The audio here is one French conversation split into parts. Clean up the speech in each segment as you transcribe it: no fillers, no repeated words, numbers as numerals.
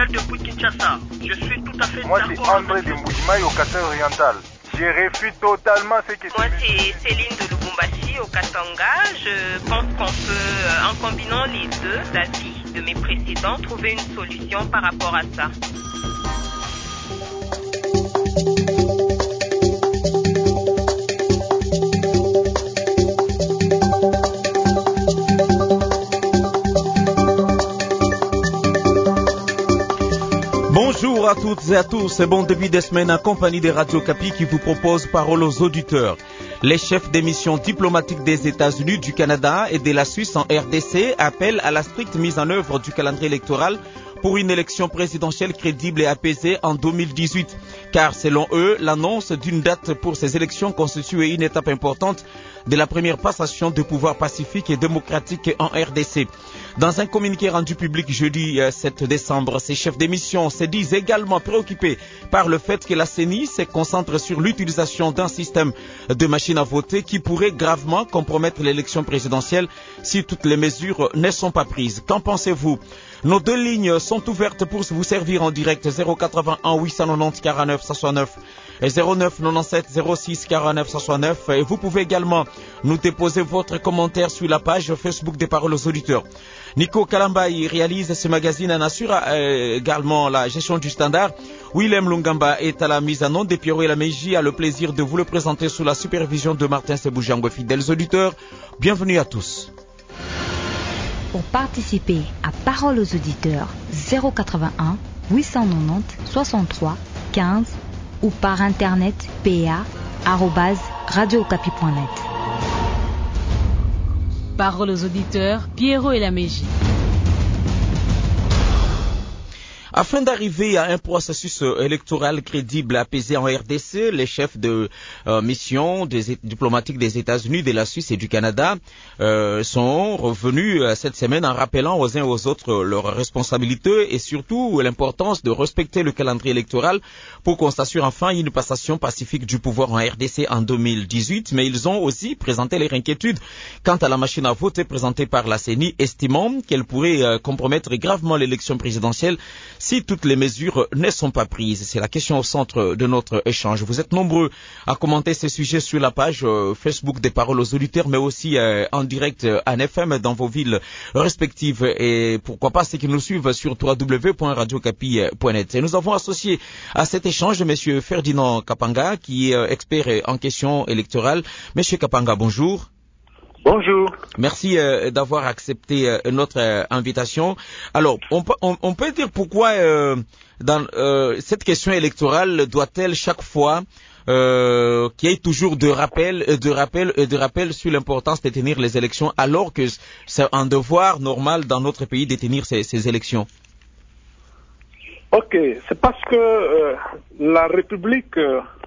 depuis Kinshasa. Je suis tout à fait Moi, d'accord. c'est André de Moujimaï au Qatar oriental. Je refuse totalement ce que Moi, c'est Céline de Lubumbashi au Katanga. Je pense qu'on peut, en combinant les deux avis de mes précédents, trouver une solution par rapport à ça. Bonjour à toutes et à tous, bon début de semaine en compagnie de Radio Kapi qui vous propose Parole aux auditeurs. Les chefs des missions diplomatiques des États-Unis, du Canada et de la Suisse en RDC appellent à la stricte mise en œuvre du calendrier électoral pour une élection présidentielle crédible et apaisée en 2018. Car selon eux, l'annonce d'une date pour ces élections constitue une étape importante de la première passation de pouvoir pacifique et démocratique en RDC. Dans un communiqué rendu public jeudi 7 décembre, ces chefs d'émission se disent également préoccupés par le fait que la CENI se concentre sur l'utilisation d'un système de machines à voter qui pourrait gravement compromettre l'élection présidentielle si toutes les mesures ne sont pas prises. Qu'en pensez-vous? Nos deux lignes sont ouvertes pour vous servir en direct 081 890 49 69 et 09 97 06 49 69 et vous pouvez également nous déposer votre commentaire sur la page Facebook des Paroles aux auditeurs. Nico Kalambaï réalise ce magazine en assure également la gestion du standard. Willem Lungamba est à la mise en onde et Pierrot Elameji a le plaisir de vous le présenter sous la supervision de Martin Seboujango. Fidèles auditeurs, bienvenue à tous. Pour participer à Paroles aux auditeurs, 081 890 63 15 ou par internet pa@radiocapi.net. Paroles aux auditeurs, Pierrot Elameji. Afin d'arriver à un processus électoral crédible apaisé en RDC, les chefs de mission diplomatiques des États-Unis, de la Suisse et du Canada sont revenus cette semaine en rappelant aux uns et aux autres leurs responsabilités et surtout l'importance de respecter le calendrier électoral pour qu'on s'assure enfin une passation pacifique du pouvoir en RDC en 2018. Mais ils ont aussi présenté leur inquiétude quant à la machine à voter présentée par la CENI, estimant qu'elle pourrait compromettre gravement l'élection présidentielle si toutes les mesures ne sont pas prises. C'est la question au centre de notre échange. Vous êtes nombreux à commenter ces sujets sur la page Facebook des Paroles aux auditeurs, mais aussi en direct en FM dans vos villes respectives. Et pourquoi pas ceux qui nous suivent sur www.radiocapi.net. Et nous avons associé à cet échange M. Ferdinand Kapanga, qui est expert en questions électorales. M. Kapanga, bonjour. Bonjour. Merci d'avoir accepté notre invitation. Alors, on peut dire pourquoi dans cette question électorale doit-elle chaque fois qu'il y ait toujours de rappel sur l'importance de tenir les élections alors que c'est un devoir normal dans notre pays de tenir ces élections? Ok, c'est parce que la République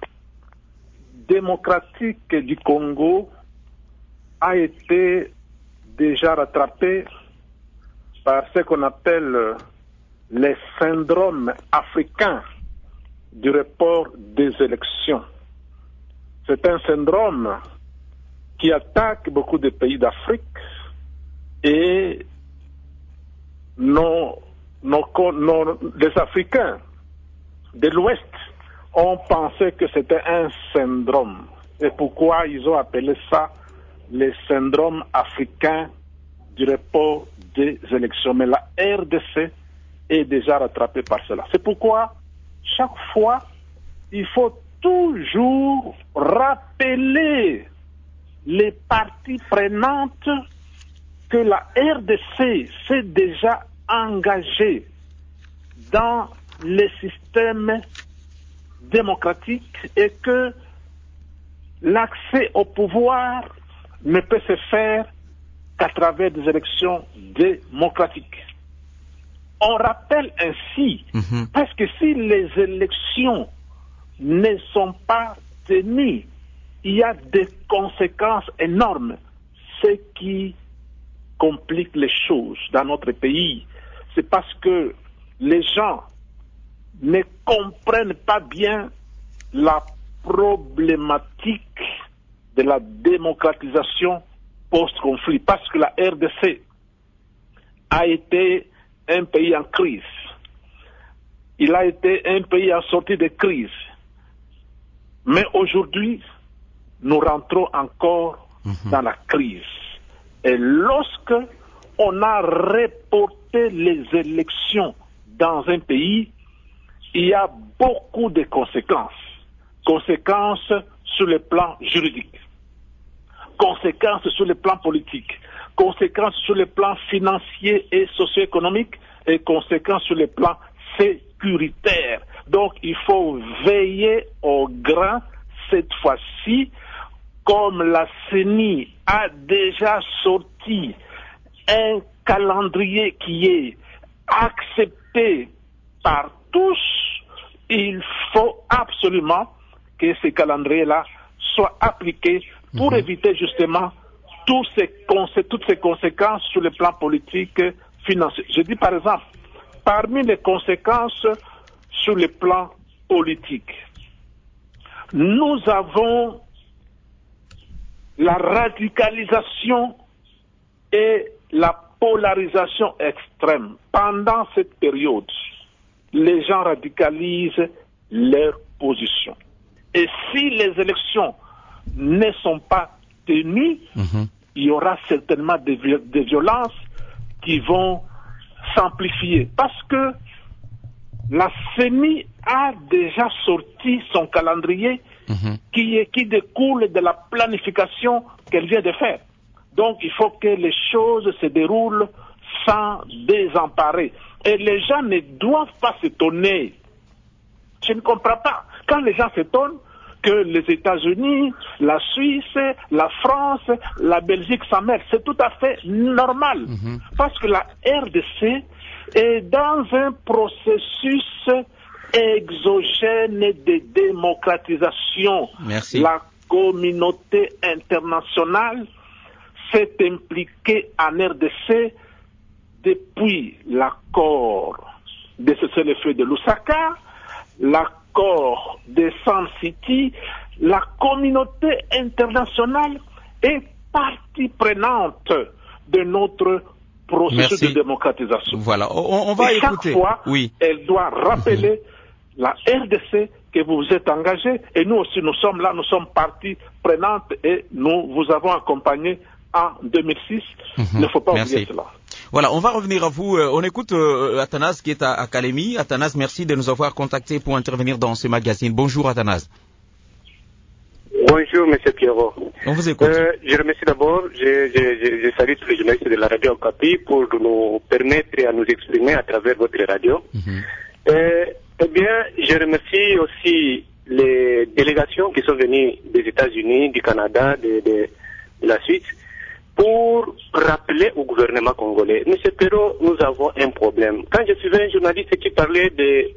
démocratique du Congo a été déjà rattrapé par ce qu'on appelle les syndromes africains du report des élections. C'est un syndrome qui attaque beaucoup de pays d'Afrique et les Africains de l'Ouest ont pensé que c'était un syndrome. Et pourquoi ils ont appelé ça les syndromes africains du report des élections. Mais la RDC est déjà rattrapée par cela. C'est pourquoi, chaque fois, il faut toujours rappeler les parties prenantes que la RDC s'est déjà engagée dans les systèmes démocratiques et que l'accès au pouvoir ne peut se faire qu'à travers des élections démocratiques. On rappelle ainsi, parce que si les élections ne sont pas tenues, il y a des conséquences énormes, ce qui complique les choses dans notre pays. C'est parce que les gens ne comprennent pas bien la problématique de la démocratisation post-conflit, parce que la RDC a été un pays en crise. il a été un pays en sortie de crise. Mais aujourd'hui, nous rentrons encore dans la crise. Et lorsque on a reporté les élections dans un pays, il y a beaucoup de conséquences. Conséquences sur le plan juridique, conséquences sur le plan politique, conséquences sur le plan financier et socio-économique et conséquences sur le plan sécuritaire. Donc il faut veiller au grain cette fois-ci, comme la CENI a déjà sorti un calendrier qui est accepté par tous, il faut absolument que ce calendrier-là soit appliqué pour éviter justement toutes ces conséquences sur le plan politique, financier. Je dis par exemple, parmi les conséquences sur le plan politique, nous avons la radicalisation et la polarisation extrême. Pendant cette période, les gens radicalisent leur position. Et si les élections ne sont pas tenues, il y aura certainement des violences qui vont s'amplifier. Parce que la CENI a déjà sorti son calendrier qui découle de la planification qu'elle vient de faire. Donc il faut que les choses se déroulent sans désemparer. Et les gens ne doivent pas s'étonner. Je ne comprends pas. Quand les gens s'étonnent que les États-Unis, la Suisse, la France, la Belgique s'en mêlent, c'est tout à fait normal. Parce que la RDC est dans un processus exogène de démocratisation. Merci. La communauté internationale s'est impliquée en RDC depuis l'accord de cessez-le-feu de Lusaka, l'accord de Sun City. La communauté internationale est partie prenante de notre processus de démocratisation. Voilà, on va écouter. Chaque fois, elle doit rappeler la RDC que vous vous êtes engagé, et nous aussi nous sommes là, nous sommes partie prenante et nous vous avons accompagné en 2006. Il ne faut pas oublier cela. Voilà, on va revenir à vous. On écoute Athanase qui est à Kalemi. Athanase, merci de nous avoir contactés pour intervenir dans ce magazine. Bonjour Athanase. Bonjour Monsieur Pierrot. On vous écoute. Je remercie d'abord, je salue tous les journalistes de la radio Okapi pour nous permettre à nous exprimer à travers votre radio. Eh bien, je remercie aussi les délégations qui sont venues des États-Unis, du Canada, de la Suisse, pour rappeler au gouvernement congolais. Monsieur Perrault, nous avons un problème. Quand je suivais un journaliste qui parlait des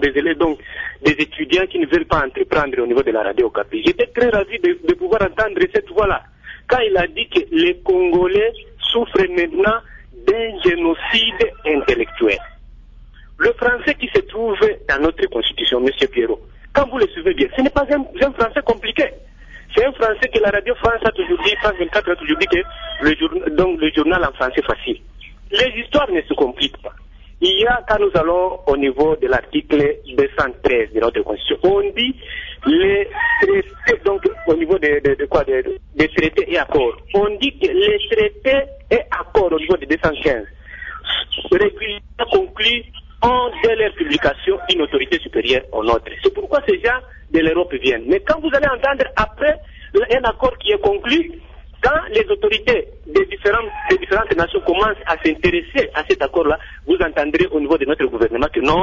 étudiants qui ne veulent pas entreprendre au niveau de la radio Okapi, j'étais très ravi de pouvoir entendre cette voix-là. Quand il a dit que les Congolais souffrent maintenant d'un génocide intellectuel. Le français qui se trouve dans notre constitution, monsieur Pierrot, quand vous le suivez bien, ce n'est pas un français compliqué. C'est un français que la radio France a toujours dit, France 24 a toujours dit que le journal en français facile. Les histoires ne se compliquent pas. Il y a, quand nous allons au niveau de l'article 213 de notre constitution, on dit les traités, donc au niveau des traités et accords, on dit que les traités et accords au niveau de 215 régulièrement conclus ont dès leur publication une autorité supérieure aux nôtres. C'est pourquoi ces gens de l'Europe viennent. Mais quand vous allez entendre après un accord qui est conclu, quand les autorités des différentes nations commencent à s'intéresser à cet accord-là, vous entendrez au niveau de notre gouvernement que non,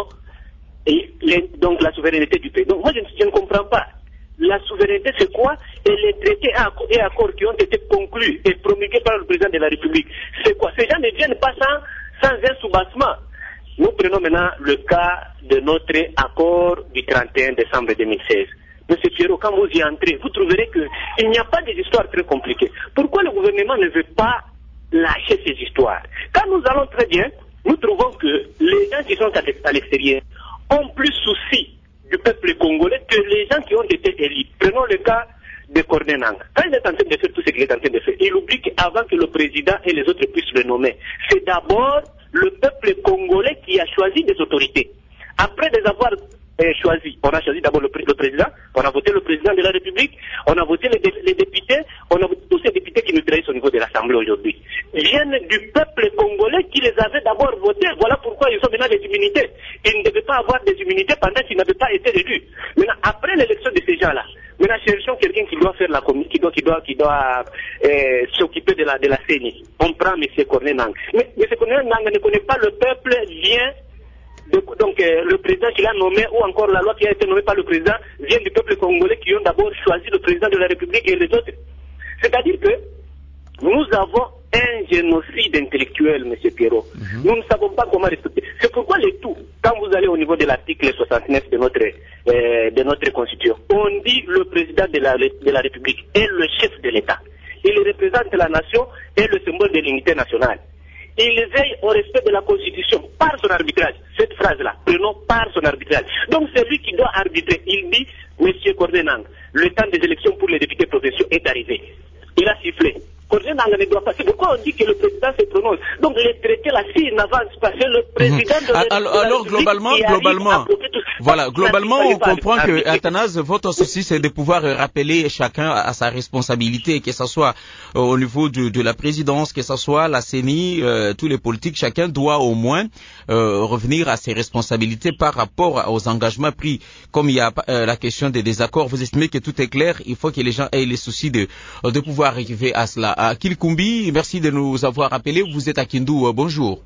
donc la souveraineté du pays. Donc moi je ne comprends pas. La souveraineté c'est quoi? Et les traités et accords qui ont été conclus et promulgués par le président de la République, c'est quoi? Ces gens ne viennent pas sans un soubassement. Nous prenons maintenant le cas de notre accord du 31 décembre 2016. Monsieur Pierrot, quand vous y entrez, vous trouverez qu'il n'y a pas des histoires très compliquées. Pourquoi le gouvernement ne veut pas lâcher ces histoires? Quand nous allons très bien, nous trouvons que les gens qui sont à l'extérieur ont plus souci du peuple congolais que les gens qui ont été élus. Prenons le cas de Corneille Nangaa. Quand il est en train de faire tout ce qu'il est en train de faire, il oublie qu'avant que le président et les autres puissent le nommer, c'est d'abord le peuple congolais qui a choisi des autorités. après les avoir choisi, on a choisi d'abord le président, on a voté le président de la République, on a voté les députés, on a voté tous ces députés qui nous trahissent au niveau de l'Assemblée aujourd'hui. Ils viennent du peuple congolais qui les avait d'abord votés. Voilà pourquoi ils ont maintenant des immunités. Ils ne devaient pas avoir des immunités pendant qu'ils n'avaient pas été élus. Maintenant, après l'élection de ces gens-là, maintenant cherchons quelqu'un qui doit faire la commission, qui doit s'occuper de la CENI. On prend M. Corneille Nangaa. Mais M. Corneille Nangaa ne connaît pas le peuple, vient donc le président qui l'a nommé, ou encore la loi qui a été nommée par le président, vient du peuple congolais qui ont d'abord choisi le président de la République et les autres. C'est-à-dire que nous avons un génocide intellectuel, M. Pierrot. Nous ne savons pas comment respecter. C'est pourquoi les tout, quand vous allez au niveau de l'article 69 de notre Constitution, on dit le président de la République est le chef de l'État. Il représente la nation et le symbole de l'unité nationale. Il veille au respect de la Constitution par son arbitrage. Cette phrase-là, prenons par son arbitrage. Donc c'est lui qui doit arbitrer. Il dit, M. Corneille Nangaa, le temps des élections pour les députés provinciaux est arrivé. Il a sifflé. Corneille Nangaa ne doit pas. C'est pourquoi on dit que le président se prononce. Donc les traités là, s'ils n'avancent pas, c'est le président de la alors globalement, on comprend que Athanase, votre souci, c'est de pouvoir rappeler chacun à sa responsabilité, que ce soit au niveau de la présidence, que ce soit la CENI, tous les politiques, chacun doit au moins revenir à ses responsabilités par rapport aux engagements pris. Comme il y a la question des désaccords, vous estimez que tout est clair, il faut que les gens aient les soucis de pouvoir arriver à cela. À Kilikumbi, merci de nous avoir appelés. Vous êtes à Kindu. Bonjour.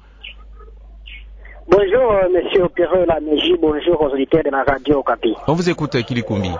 Bonjour, monsieur Pierrot Laméji. Bonjour aux auditeurs de la radio Okapi. On vous écoute, Kilikumbi.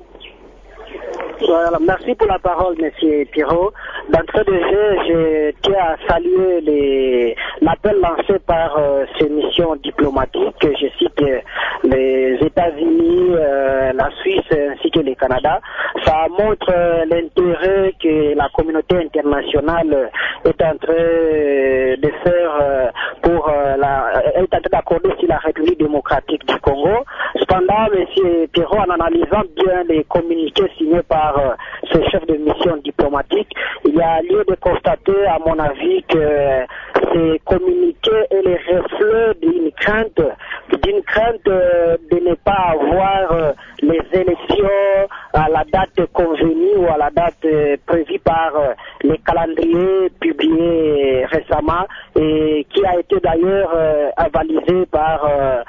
Voilà, merci pour la parole, monsieur Pierrot. D'entrée de jeu, je tiens à saluer l'appel lancé par ces missions diplomatiques. Je cite les États-Unis, la Suisse ainsi que le Canada. Ça montre l'intérêt que la communauté internationale est en train de faire est en train d'accorder sur la République démocratique du Congo. Cependant, monsieur Pierrot, en analysant bien les communiqués signés par ce chef de mission diplomatique, il y a lieu de constater, à mon avis, que ces communiqués est le reflet d'une crainte de ne pas avoir les élections à la date convenue ou à la date prévue par les calendriers publiés récemment et qui a été d'ailleurs avalisé par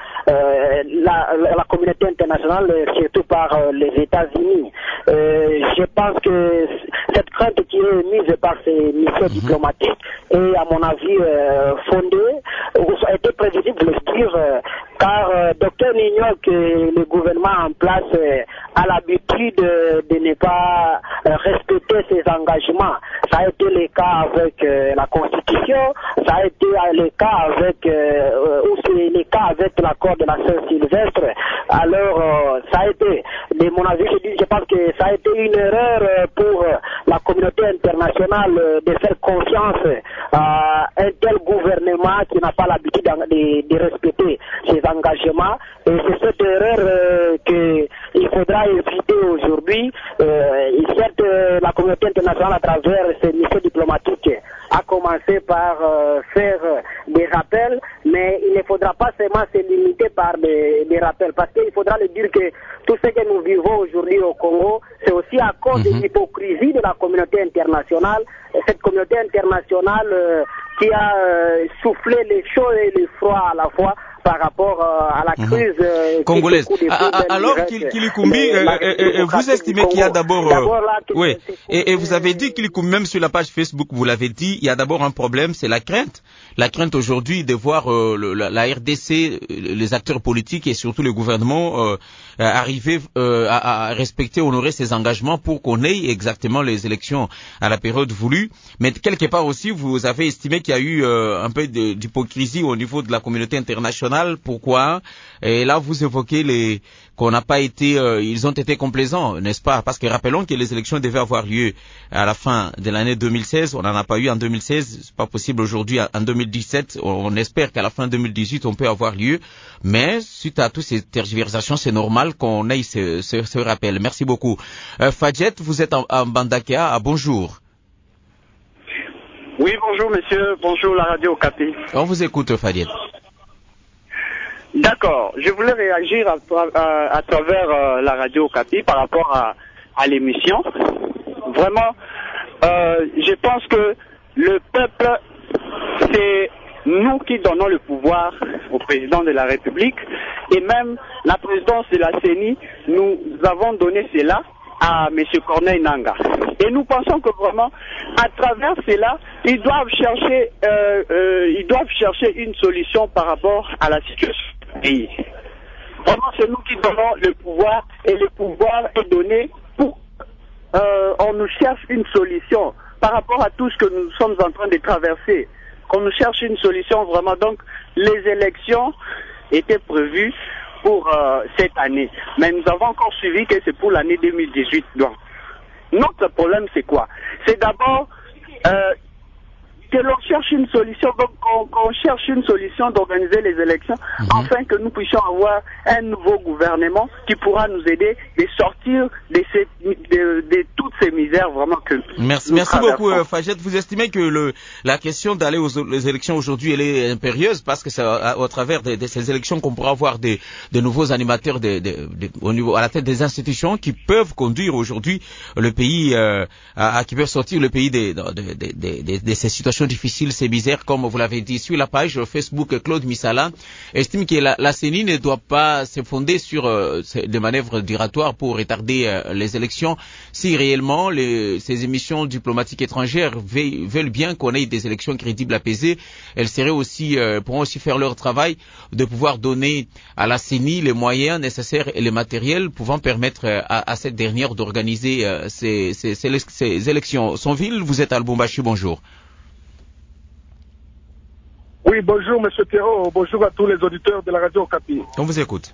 la communauté internationale, surtout par les États-Unis. Je pense que cette crainte qui est mise par ces missions diplomatiques est, à mon avis, fondée, ou a été prévisible de le dire, car docteur n'ignore que le gouvernement en place a l'habitude de ne pas respecter ses engagements. Ça a été le cas avec la Constitution, ça a été le cas avec, ou c'est le cas avec l'accord de la Saint-Sylvestre. Alors, ça a été, de mon avis, je pense que ça a été une erreur pour la communauté internationale de faire confiance à un tel gouvernement qui n'a pas l'habitude de respecter ses engagements. Et c'est cette erreur qu'il faudra éviter aujourd'hui. Certes, la communauté internationale, à travers ses missions diplomatiques, a commencé par faire des rappels, mais il ne faudra pas seulement se limiter par des rappels, parce qu'il faudra le dire que tout ce que nous vivons aujourd'hui au Congo, c'est aussi à cause de l'hypocrisie de la communauté internationale, et cette communauté internationale qui a soufflé les chauds et les froids à la fois par rapport à la crise congolaise. Alors, Kilikumbi, vous estimez qu'il y a d'abord... oui, et vous avez dit, Kilikumbi, même sur la page Facebook, vous l'avez dit, il y a d'abord un problème, c'est la crainte. La crainte aujourd'hui de voir la RDC, les acteurs politiques et surtout le gouvernement arriver à respecter, honorer ses engagements pour qu'on ait exactement les élections à la période voulue. Mais quelque part aussi, vous avez estimé qu'il y a eu un peu d'hypocrisie au niveau de la communauté internationale. Pourquoi? Et là, vous évoquez qu'on n'a pas été, ils ont été complaisants, n'est-ce pas? Parce que rappelons que les élections devaient avoir lieu à la fin de l'année 2016. On n'en a pas eu en 2016. C'est pas possible aujourd'hui en 2017. On espère qu'à la fin 2018, on peut avoir lieu. Mais suite à toutes ces tergiversations, c'est normal qu'on ait ce rappel. Merci beaucoup. Fadjet, vous êtes en Bandaka. Bonjour. Oui, bonjour monsieur. Bonjour la radio Okapi. On vous écoute, Fadjet. Dans D'accord. Je voulais réagir à travers la radio Okapi par rapport à l'émission. Vraiment, je pense que le peuple, c'est nous qui donnons le pouvoir au président de la République et même la présidence de la CENI, nous avons donné cela à M. Corneille Nangaa. Et nous pensons que vraiment, à travers cela, ils doivent chercher une solution par rapport à la situation du pays. Vraiment, c'est nous qui donnons le pouvoir et le pouvoir est donné pour on nous cherche une solution par rapport à tout ce que nous sommes en train de traverser. Qu'on nous cherche une solution vraiment. Donc, les élections étaient prévues pour cette année. Mais nous avons encore suivi que c'est pour l'année 2018. Donc, notre problème, c'est quoi? C'est d'abord que l'on cherche une solution, donc qu'on cherche une solution d'organiser les élections, afin que nous puissions avoir un nouveau gouvernement qui pourra nous aider de sortir de toutes ces misères vraiment que Merci beaucoup Fajed. Vous estimez que la question d'aller aux élections aujourd'hui, elle est impérieuse parce que c'est au travers de ces élections qu'on pourra avoir des nouveaux animateurs au niveau à la tête des institutions qui peuvent conduire aujourd'hui le pays, qui peuvent sortir le pays de ces situations difficiles, ces misères, comme vous l'avez dit. Sur la page Facebook, Claude Misala estime que la CENI ne doit pas se fonder sur des manœuvres diratoires pour retarder les élections. Si réellement ces émissions diplomatiques étrangères veulent bien qu'on ait des élections crédibles, apaisées, elles pourront aussi faire leur travail de pouvoir donner à la CENI les moyens nécessaires et les matériels pouvant permettre à cette dernière d'organiser ces élections. Sonville, vous êtes à Lubumbashi, bonjour. Oui, bonjour M. Pierrot, bonjour à tous les auditeurs de la radio Okapi. On vous écoute.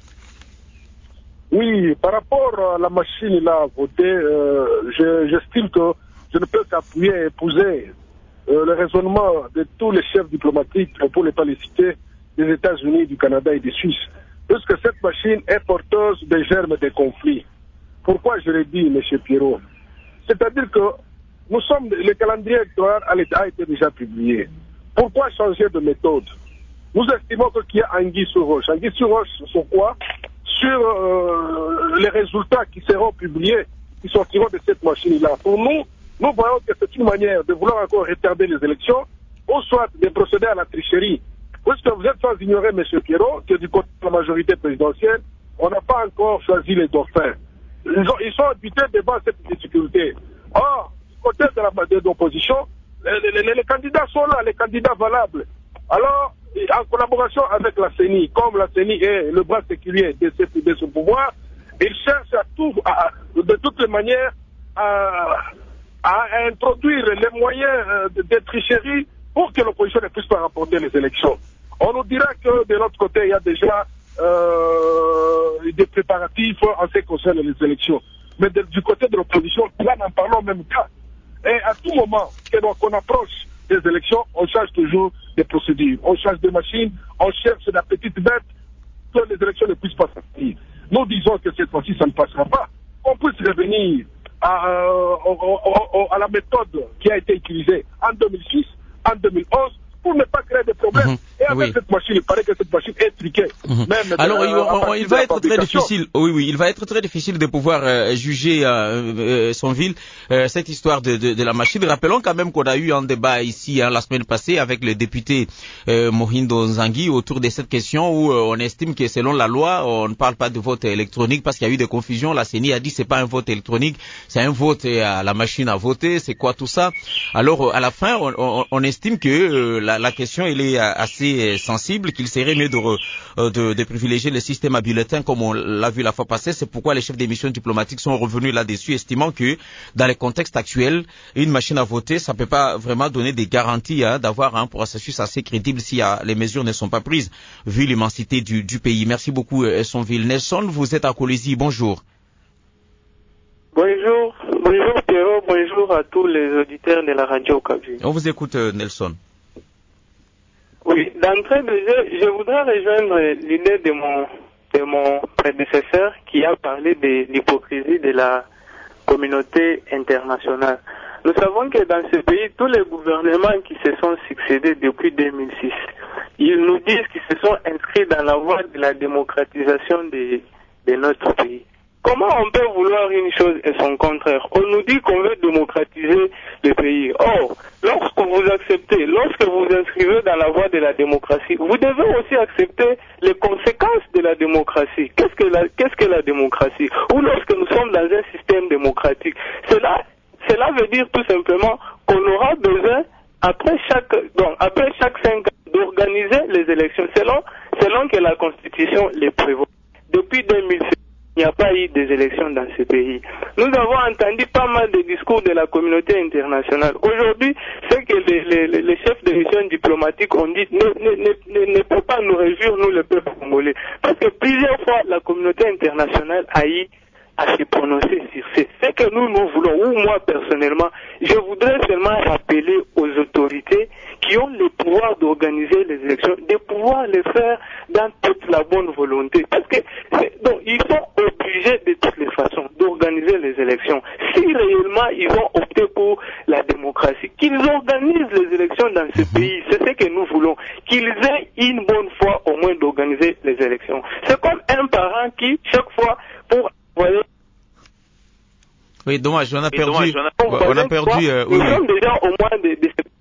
Oui, par rapport à la machine là à voter, j'estime que je ne peux qu'appuyer et épouser le raisonnement de tous les chefs diplomatiques, pour ne pas les citer, des États-Unis, du Canada et des Suisses, puisque cette machine est porteuse des germes des conflits. Pourquoi je l'ai dit, M. Pierrot? C'est-à-dire que le calendrier électoral a été déjà publié. Pourquoi changer de méthode? Nous estimons qu'il y a anguille sur roche. Anguille sur roche, sur quoi? Sur les résultats qui seront publiés, qui sortiront de cette machine-là. Pour nous voyons que c'est une manière de vouloir encore retarder les élections, ou soit de procéder à la tricherie. Puisque vous êtes sans ignorer, M. Pierrot, que du côté de la majorité présidentielle, on n'a pas encore choisi les dauphins. Ils sont habités devant cette difficulté. Or, du côté de l'opposition, les candidats sont là, les candidats valables. Alors, en collaboration avec la CENI, comme la CENI est le bras séculier de ce pouvoir, ils cherchent de toutes les manières à introduire les moyens de tricherie pour que l'opposition ne puisse pas remporter les élections. On nous dira que de l'autre côté, il y a déjà des préparatifs en ce qui concerne les élections. Mais du côté de l'opposition, là, n'en parlons même pas. Et à tout moment qu'on approche des élections, on change toujours des procédures. On change de machine, on cherche la petite bête que les élections ne puissent pas sortir. Nous disons que cette fois-ci, ça ne passera pas. On puisse revenir à la méthode qui a été utilisée en 2006, en 2011, pour ne pas créer de problèmes. Et avec cette machine, il paraît que cette machine est truquée. Alors, il va être très difficile. Oui, il va être très difficile de pouvoir juger Sonville cette histoire de la machine. Rappelons quand même qu'on a eu un débat ici la semaine passée avec le député Mohindo Nzangi autour de cette question où on estime que selon la loi, on ne parle pas de vote électronique parce qu'il y a eu des confusions. La CENI a dit c'est pas un vote électronique, c'est un vote à la machine à voter. C'est quoi tout ça? Alors à la fin, on estime que la question elle est assez sensible, qu'il serait mieux de privilégier le système à bulletin comme on l'a vu la fois passée. C'est pourquoi les chefs des missions diplomatiques sont revenus là-dessus, estimant que dans les contextes actuels, une machine à voter, ça peut pas vraiment donner des garanties d'avoir un processus assez crédible si les mesures ne sont pas prises, vu l'immensité du pays. Merci beaucoup, Sonville. Nelson, vous êtes à Colizy, bonjour. Bonjour Pierrot, bonjour à tous les auditeurs de la radio Okapi. On vous écoute, Nelson. Oui, d'entrée de jeu, je voudrais rejoindre l'idée de mon prédécesseur qui a parlé de l'hypocrisie de la communauté internationale. Nous savons que dans ce pays, tous les gouvernements qui se sont succédés depuis 2006, ils nous disent qu'ils se sont inscrits dans la voie de la démocratisation de notre pays. Comment on peut vouloir une chose et son contraire? On nous dit qu'on veut démocratiser le pays. Or, lorsque vous vous inscrivez dans la voie de la démocratie, vous devez aussi accepter les conséquences de la démocratie. Qu'est-ce que la démocratie? Ou lorsque nous sommes dans un système démocratique, cela veut dire tout simplement qu'on aura besoin, après chaque 5 ans, d'organiser les élections selon que la Constitution les prévoit. Depuis 2007, il n'y a pas eu des élections dans ce pays. Nous avons entendu pas mal de discours de la communauté internationale. Aujourd'hui, ce que les chefs de mission diplomatiques ont dit ne peut pas nous réjouir, nous, le peuple congolais. Parce que plusieurs fois, la communauté internationale a eu à se prononcer sur ce que nous voulons, ou moi personnellement, je voudrais seulement rappeler aux autorités qui ont le pouvoir d'organiser les élections, de pouvoir les faire dans toute la bonne volonté. Parce que donc, ils sont obligés de toutes les façons d'organiser les élections. Si réellement ils ont opté pour la démocratie, qu'ils organisent les élections dans ce pays, c'est ce que nous voulons, qu'ils aient une bonne fois au moins d'organiser les élections. C'est comme un parent qui, chaque fois, pour envoyer... Oui, dommage, on a perdu. Oui. Nous sommes déjà au moins de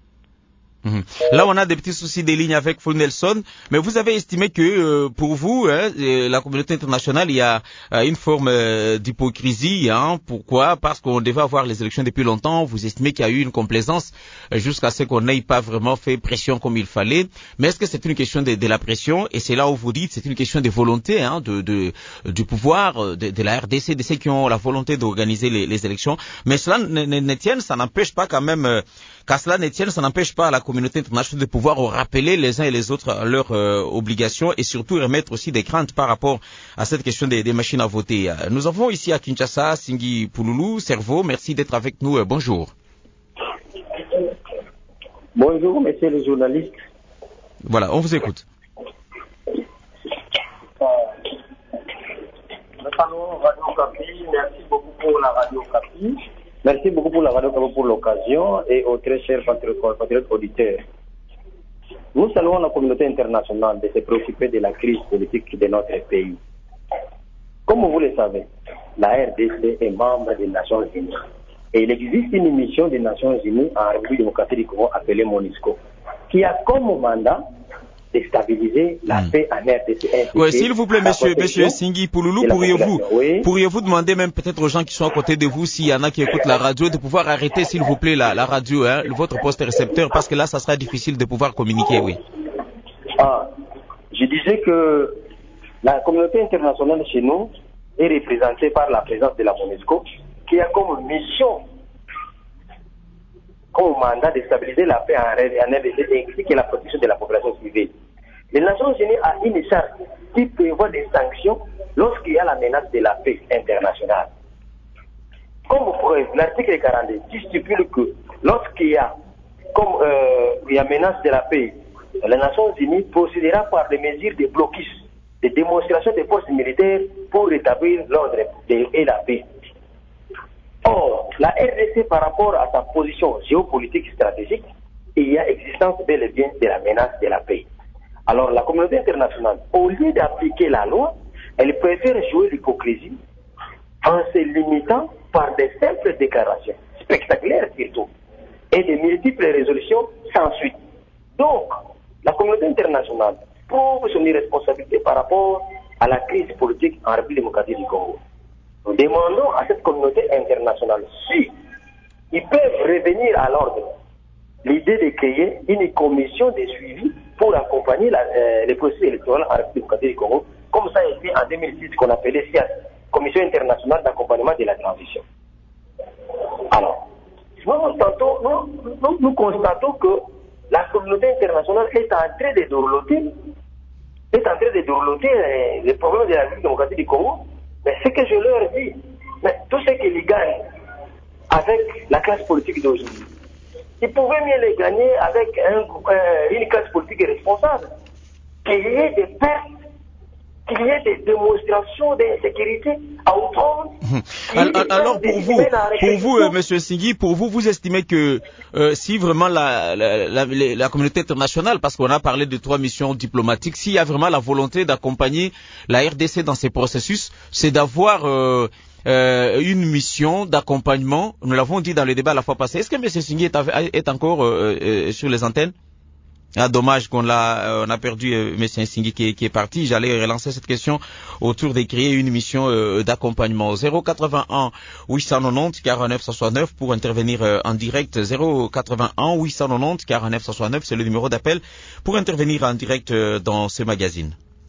Là, on a des petits soucis des lignes avec Full Nelson, mais vous avez estimé que pour vous, la communauté internationale, il y a une forme d'hypocrisie. Pourquoi? Parce qu'on devait avoir les élections depuis longtemps. Vous estimez qu'il y a eu une complaisance jusqu'à ce qu'on n'ait pas vraiment fait pression comme il fallait. Mais est-ce que c'est une question de la pression? Et c'est là où vous dites c'est une question de volonté du pouvoir, de la RDC, de ceux qui ont la volonté d'organiser les élections. Mais cela ne tienne, ça n'empêche pas quand même... Qu'à cela ne tienne, ça n'empêche pas à la communauté internationale de pouvoir rappeler les uns et les autres leurs obligations et surtout remettre aussi des craintes par rapport à cette question des machines à voter. Nous avons ici à Kinshasa, Singi Pouloulou, Cerveau, merci d'être avec nous. Bonjour. Bonjour, messieurs les journalistes. Voilà, on vous écoute. Radio Capi, merci beaucoup pour la Radio Capi. Merci beaucoup pour la Radio Capi pour l'occasion et aux très chers patriotes auditeurs. Nous saluons la communauté internationale de se préoccuper de la crise politique de notre pays. Comme vous le savez, la RDC est membre des Nations Unies. Et il existe une mission des Nations Unies en République démocratique du Congo appelée MONUSCO, qui a comme mandat de stabiliser la paix en RDC. Oui, s'il vous plaît, monsieur Singi Pouloulou, pourriez-vous demander même peut-être aux gens qui sont à côté de vous, s'il y en a qui écoutent la radio, de pouvoir arrêter, s'il vous plaît, la radio, votre poste récepteur, parce que là, ça sera difficile de pouvoir communiquer, oui. Je disais que la communauté internationale chez nous est représentée par la présence de la MONUSCO, qui a comme mission, comme mandat de stabiliser la paix en RDC ainsi que la protection de la population civile. Les Nations Unies ont une charte qui prévoit des sanctions lorsqu'il y a la menace de la paix internationale. Comme preuve, l'article 42 qui stipule que lorsqu'il y a menace de la paix, les Nations Unies procédera par des mesures de blocus, de démonstration des forces militaires pour rétablir l'ordre et la paix. Or, la RDC, par rapport à sa position géopolitique stratégique, il y a existence bel et bien de la menace de la paix. Alors, la communauté internationale, au lieu d'appliquer la loi, elle préfère jouer l'hypocrisie en se limitant par des simples déclarations, spectaculaires surtout, et de multiples résolutions sans suite. Donc, la communauté internationale prouve son irresponsabilité par rapport à la crise politique en République démocratique du Congo. Nous demandons à cette communauté internationale si ils peuvent revenir à l'ordre l'idée de créer une commission de suivi pour accompagner les processus électoraux en République démocratique du Congo, comme ça a été en 2006 qu'on appelait CIAS, Commission internationale d'accompagnement de la transition. Alors, nous constatons que la communauté internationale est en train de dorloter les problèmes de la République démocratique du Congo. Mais ce que je leur dis, tout ce qu'ils gagnent avec la classe politique d'aujourd'hui, ils pouvaient mieux les gagner avec une classe politique responsable, qu'il y ait des pertes qu'il y ait des démonstrations d'insécurité à outrance. Alors pour vous, Monsieur Singhi, vous estimez que si vraiment la communauté internationale, parce qu'on a parlé de 3 missions diplomatiques, s'il y a vraiment la volonté d'accompagner la RDC dans ces processus, c'est d'avoir une mission d'accompagnement. Nous l'avons dit dans le débat la fois passée. Est-ce que M. Singhi est encore sur les antennes? Ah, dommage qu'on a perdu M. Singhi qui est parti. J'allais relancer cette question autour de créer une mission d'accompagnement. 081 890 49 69 pour intervenir en direct. 081 890 49 69, c'est le numéro d'appel pour intervenir en direct dans ce magazine.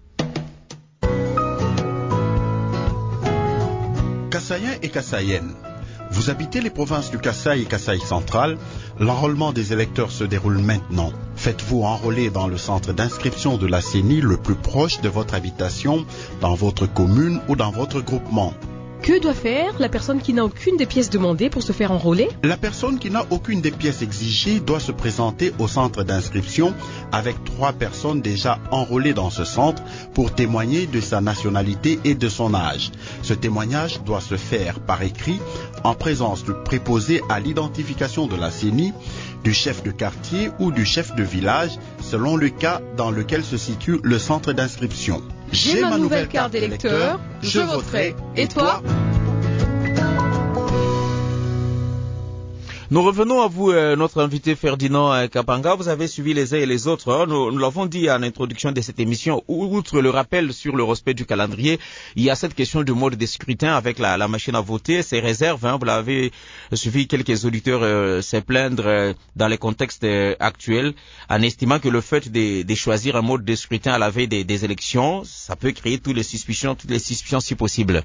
Kassaïens et Kassaïennes, vous habitez les provinces du Kasaï et Kasaï central, l'enrôlement des électeurs se déroule maintenant. Faites-vous enrôler dans le centre d'inscription de la CENI le plus proche de votre habitation, dans votre commune ou dans votre groupement. Que doit faire la personne qui n'a aucune des pièces demandées pour se faire enrôler? La personne qui n'a aucune des pièces exigées doit se présenter au centre d'inscription avec 3 personnes déjà enrôlées dans ce centre pour témoigner de sa nationalité et de son âge. Ce témoignage doit se faire par écrit en présence du préposé à l'identification de la CENI, du chef de quartier ou du chef de village, selon le cas dans lequel se situe le centre d'inscription. J'ai ma nouvelle carte d'électeur, je voterai. Et toi? Nous revenons à vous, notre invité Ferdinand Kapanga. Vous avez suivi les uns et les autres. Hein. Nous l'avons dit en introduction de cette émission. Outre le rappel sur le respect du calendrier, il y a cette question du mode de scrutin avec la machine à voter, ces réserves. Hein. Vous l'avez suivi, quelques auditeurs se plaindre dans les contextes actuels, en estimant que le fait de choisir un mode de scrutin à la veille des élections, ça peut créer toutes les suspicions si possible.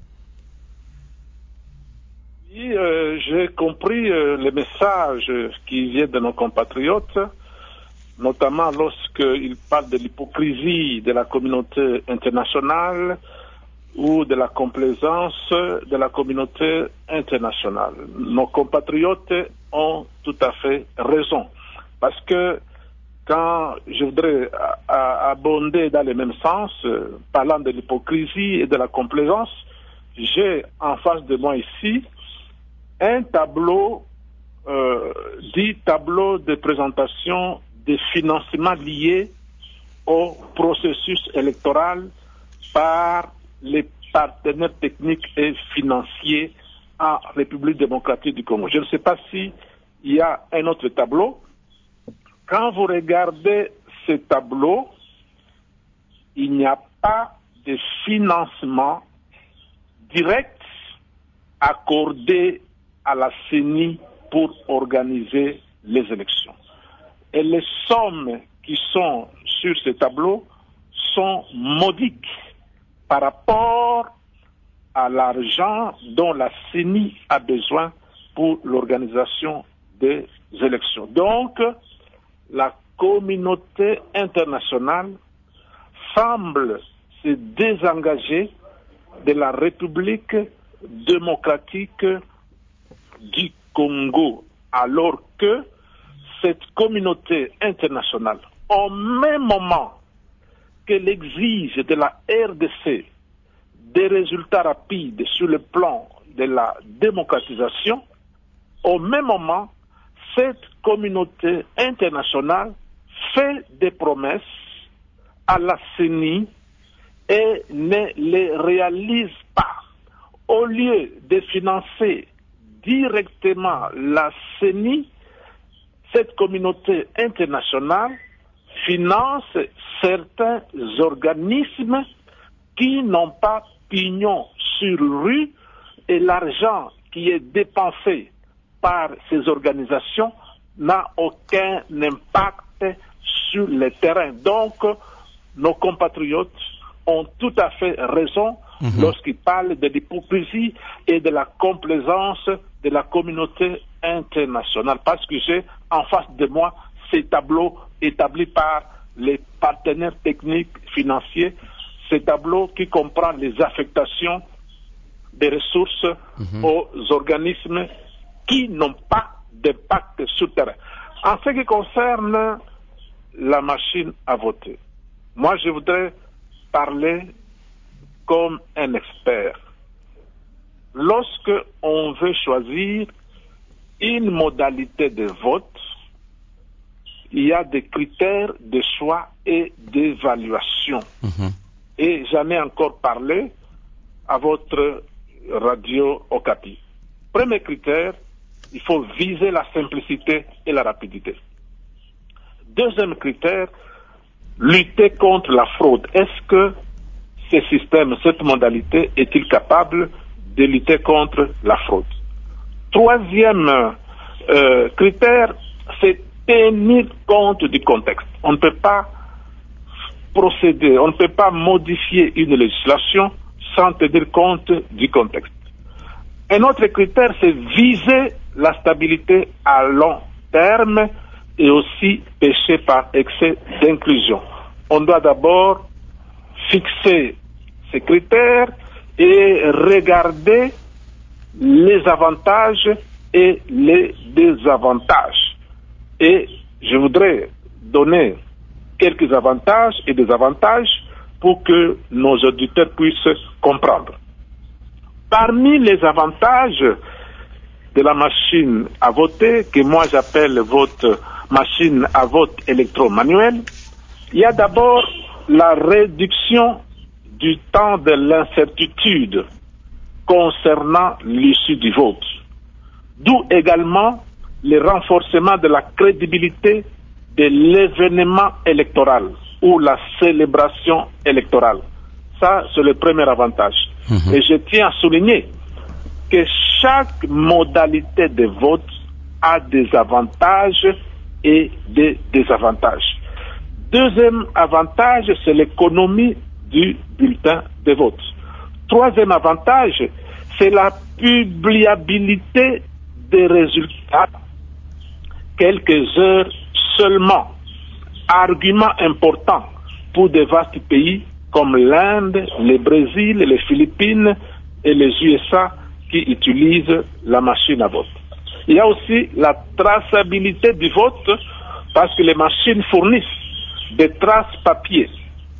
Oui, j'ai compris les messages qui viennent de nos compatriotes, notamment lorsqu'ils parlent de l'hypocrisie de la communauté internationale ou de la complaisance de la communauté internationale. Nos compatriotes ont tout à fait raison, parce que quand je voudrais abonder dans le même sens, parlant de l'hypocrisie et de la complaisance, j'ai en face de moi ici un tableau, dit tableau de présentation des financements liés au processus électoral par les partenaires techniques et financiers en République démocratique du Congo. Je ne sais pas s'il y a un autre tableau. Quand vous regardez ce tableau, il n'y a pas de financement direct accordé à la CENI pour organiser les élections. Et les sommes qui sont sur ce tableau sont modiques par rapport à l'argent dont la CENI a besoin pour l'organisation des élections. Donc, la communauté internationale semble se désengager de la République démocratique du Congo, alors que cette communauté internationale, au même moment qu'elle exige de la RDC des résultats rapides sur le plan de la démocratisation, au même moment, cette communauté internationale fait des promesses à la CENI et ne les réalise pas. Au lieu de financer directement la CENI, cette communauté internationale finance certains organismes qui n'ont pas pignon sur rue, et l'argent qui est dépensé par ces organisations n'a aucun impact sur le terrain. Donc, nos compatriotes ont tout à fait raison lorsqu'ils parlent de l'hypocrisie et de la complaisance de la communauté internationale, parce que j'ai en face de moi ces tableaux établis par les partenaires techniques financiers, ces tableaux qui comprennent les affectations des ressources aux organismes qui n'ont pas d'impact sur le terrain. En ce qui concerne la machine à voter, moi je voudrais parler comme un expert. Lorsque on veut choisir une modalité de vote, il y a des critères de choix et d'évaluation. Et j'en ai encore parlé à votre radio Okapi. Premier critère, il faut viser la simplicité et la rapidité. Deuxième critère, lutter contre la fraude. Est-ce que ce système, cette modalité, est-il capable de lutter contre la fraude? Troisième critère, c'est tenir compte du contexte. On ne peut pas procéder, on ne peut pas modifier une législation sans tenir compte du contexte. Un autre critère, c'est viser la stabilité à long terme et aussi pécher par excès d'inclusion. On doit d'abord fixer ces critères et regarder les avantages et les désavantages. Et je voudrais donner quelques avantages et désavantages pour que nos auditeurs puissent comprendre. Parmi les avantages de la machine à voter, que moi j'appelle votre machine à vote électromanuelle, il y a d'abord la réduction du temps de l'incertitude concernant l'issue du vote, d'où également le renforcement de la crédibilité de l'événement électoral ou la célébration électorale. Ça, c'est le premier avantage. Et je tiens à souligner que chaque modalité de vote a des avantages et des désavantages. Deuxième avantage, c'est l'économie du bulletin de vote. Troisième avantage, c'est la publiabilité des résultats quelques heures seulement. Argument important pour des vastes pays comme l'Inde, le Brésil, les Philippines et les USA qui utilisent la machine à vote. Il y a aussi la traçabilité du vote parce que les machines fournissent des traces papier.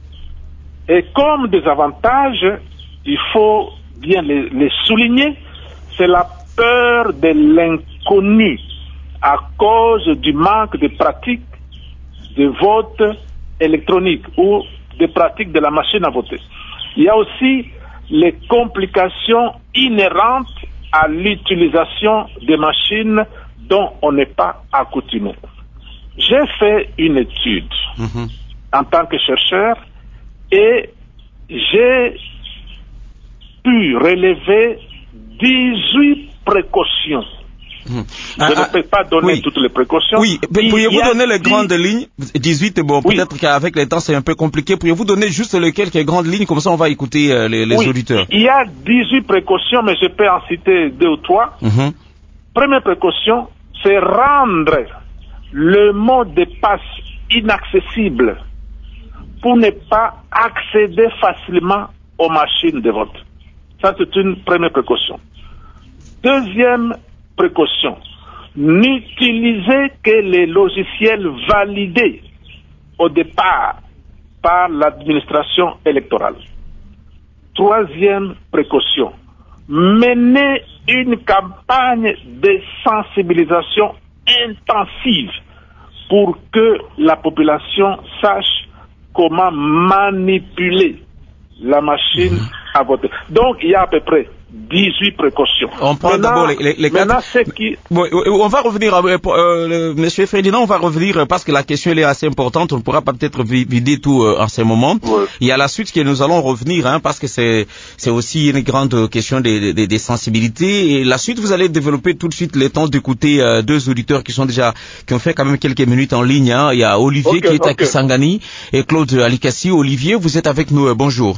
Et comme des avantages, il faut bien les souligner, c'est la peur de l'inconnu à cause du manque de pratique de vote électronique ou des pratiques de la machine à voter. Il y a aussi les complications inhérentes à l'utilisation des machines dont on n'est pas accoutumé. J'ai fait une étude en tant que chercheur et j'ai pu relever 18 précautions. Je ne peux pas donner toutes les précautions. Oui, pourriez-vous donner les grandes lignes? 18, bon, peut-être qu'avec les temps c'est un peu compliqué. Pourriez-vous donner juste les quelques grandes lignes, comme ça on va écouter les auditeurs? Il y a 18 précautions, mais je peux en citer 2 ou 3. Première précaution, c'est rendre le mot de passe inaccessible pour ne pas accéder facilement aux machines de vote. Ça, c'est une première précaution. Deuxième précaution, n'utilisez que les logiciels validés au départ par l'administration électorale. Troisième précaution, menez une campagne de sensibilisation intensive pour que la population sache comment manipuler la machine à voter. Donc, il y a à peu près 18 précautions. On prend d'abord les on va revenir, Monsieur Ferdinand, on va revenir parce que la question elle est assez importante. On ne pourra pas peut-être vider tout en ce moment. Il y a la suite que nous allons revenir, parce que c'est aussi une grande question des sensibilités. Et la suite, vous allez développer tout de suite le temps d'écouter 2 auditeurs qui ont fait quand même quelques minutes en ligne. Il y a Olivier qui est à Kisangani et Claude Alikassi. Olivier, vous êtes avec nous. Bonjour.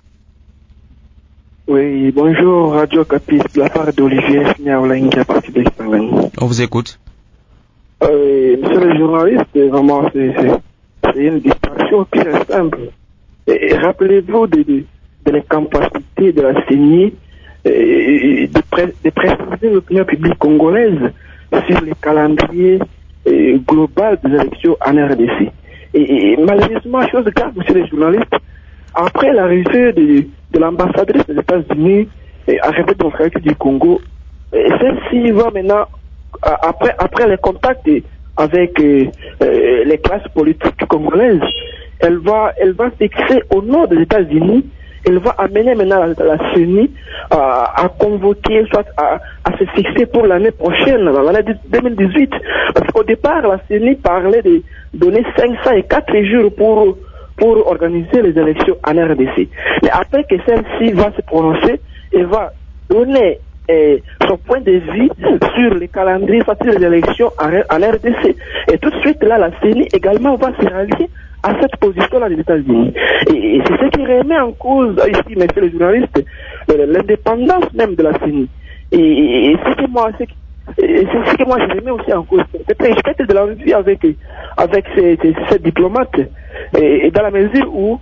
Oui, bonjour Radio Capi, de la part d'Olivier Sniaolengi à partir de Kisangani. On vous écoute. Monsieur le journaliste, vraiment, c'est une distraction qui est simple. Et rappelez-vous de l'incapacité de la CENI de préciser l'opinion publique congolaise sur le calendrier global des élections en RDC. Et malheureusement, chose grave, monsieur le journaliste, après l'arrivée de l'ambassadrice des États-Unis à République démocratique du Congo, celle-ci va maintenant, après les contacts avec les classes politiques congolaises, elle va fixer au nom des États-Unis, elle va amener maintenant la CENI à convoquer, soit à se fixer pour l'année prochaine, l'année 2018. Parce qu'au départ, la CENI parlait de donner 504 jours pour organiser les élections en RDC. Mais après que celle-ci va se prononcer, elle va donner son point de vue sur les calendriers, sur les élections en RDC. Et tout de suite, là, la CENI également va se rallier à cette position-là des États-Unis. Et c'est ce qui remet en cause, ici, messieurs les journalistes, l'indépendance même de la CENI. Et c'est ce que moi je remets aussi en cause. Je peux être de l'envie avec ces diplomates, et dans la mesure où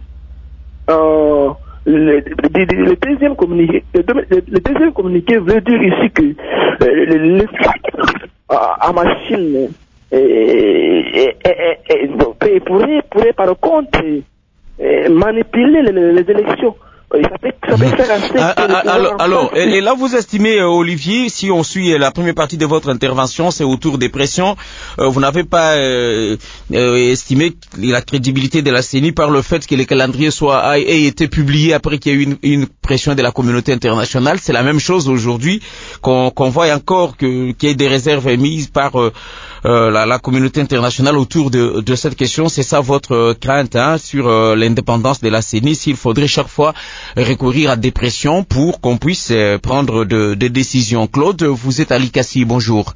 le deuxième communiqué veut dire ici que à machine pourrait par contre manipuler les élections. Ça peut faire alors, et là vous estimez, Olivier, si on suit la première partie de votre intervention, c'est autour des pressions, vous n'avez pas estimé la crédibilité de la CENI par le fait que les calendriers aient été publiés après qu'il y ait eu une pression de la communauté internationale. C'est la même chose aujourd'hui, qu'on voit encore qu'il y ait des réserves émises par la communauté internationale autour de cette question. C'est ça votre crainte sur l'indépendance de la CENI, s'il faudrait chaque fois recourir à des pressions pour qu'on puisse prendre des décisions. Claude, vous êtes à l'ICACI, bonjour.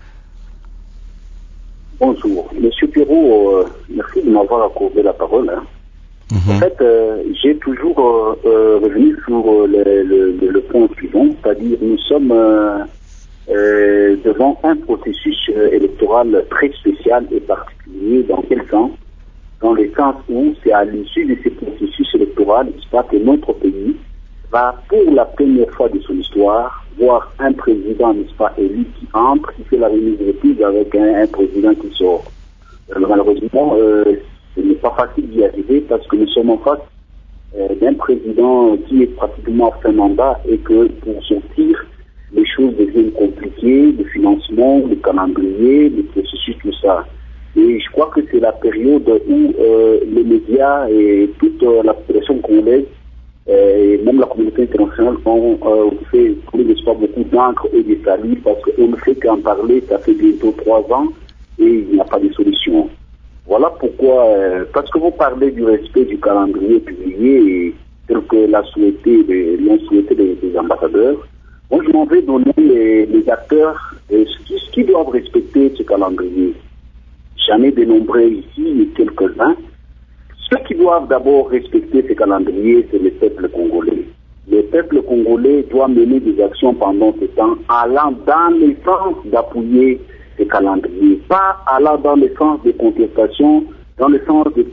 Bonjour. Monsieur Pirot, merci de m'avoir accordé la parole. En fait, j'ai toujours revenu sur le point suivant, c'est-à-dire nous sommes devant un processus électoral très spécial et particulier. Dans quel sens? Dans le sens où c'est à l'issue de ce processus électoral, n'est-ce pas, que notre pays va pour la première fois de son histoire voir un président, n'est-ce pas, élu qui entre, qui fait la remise de reprise avec un président qui sort. Malheureusement, ce n'est pas facile d'y arriver parce que nous sommes en face d'un président qui est pratiquement en fin mandat et que pour sortir, les choses deviennent compliquées, le financement, le calendrier, le processus, tout ça. Et je crois que c'est la période où les médias et toute la population congolaise et même la communauté internationale ont fait n'est-ce pas, beaucoup d'encre et de salive parce qu'on ne fait qu'en parler, ça fait bientôt 3 ans et il n'y a pas de solution. Voilà pourquoi, parce que vous parlez du respect du calendrier publié tel que l'ont souhaité les ambassadeurs, moi je m'en vais donner les acteurs qui doivent respecter ce calendrier. J'en ai dénombré ici quelques-uns. Ceux qui doivent d'abord respecter ce calendrier, c'est le peuple congolais. Le peuple congolais doit mener des actions pendant ce temps, allant dans le sens d'appuyer ce calendrier, pas allant dans le sens de contestation, dans le sens de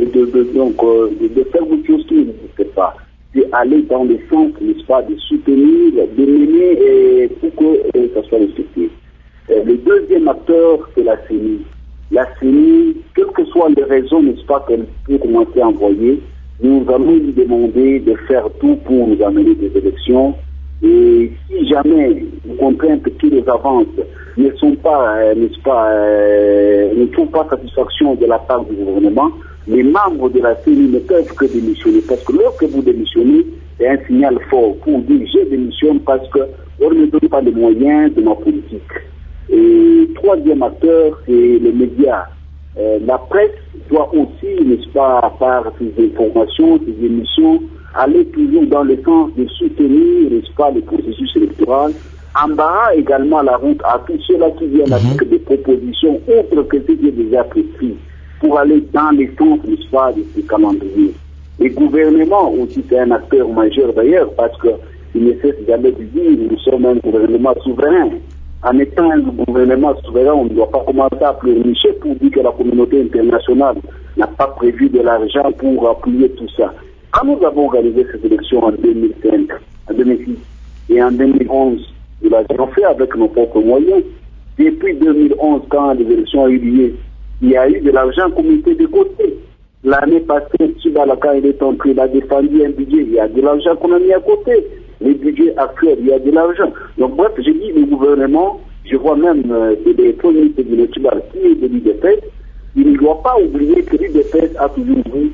faire quelque chose qui n'existe pas. C'est aller dans le sens, n'est-ce pas, de soutenir, de mener pour que ça soit respecté. Le deuxième acteur, c'est la CENI. La CENI, quelles que soient les raisons, n'est-ce pas, qu'elle peut commencer à envoyer, nous allons lui demander de faire tout pour nous amener des élections. Et si jamais les contraintes qui les avancent ne sont pas, n'est-ce pas, ne trouvent pas satisfaction de la part du gouvernement, les membres de la CENI ne peuvent que démissionner. Parce que lorsque vous démissionnez, c'est un signal fort pour dire je démissionne parce qu'on ne me donne pas les moyens de ma politique. Et troisième acteur, c'est les médias. La presse doit aussi, n'est-ce pas, par ses informations, ses émissions, aller toujours dans le sens de soutenir, n'est-ce pas, le processus électoral, embarras également la route à tous ceux-là qui viennent avec des propositions autres que ce qui est déjà prescrit, pour aller dans le sens, n'est-ce pas, de ce calendrier. Le gouvernement aussi, c'est un acteur majeur d'ailleurs, parce qu'il ne cesse jamais de dire, nous sommes un gouvernement souverain. En étant un gouvernement souverain, on ne doit pas commencer à pleurnicher pour dire que la communauté internationale n'a pas prévu de l'argent pour appuyer tout ça. Quand nous avons organisé ces élections en 2005, en 2006 et en 2011, nous l'avons fait avec nos propres moyens. Depuis 2011, quand les élections ont eu lieu, il y a eu de l'argent comité de côté. L'année passée, Tibalaka, il est entré, il a défendu un budget, il y a de l'argent qu'on a mis à côté. Les budgets actuels, il y a de l'argent. Donc bref, j'ai dit le gouvernement, je vois même des premiers ministres de Tibal qui est de l'UDPS, il ne doit pas oublier que l'UDPS a toujours dit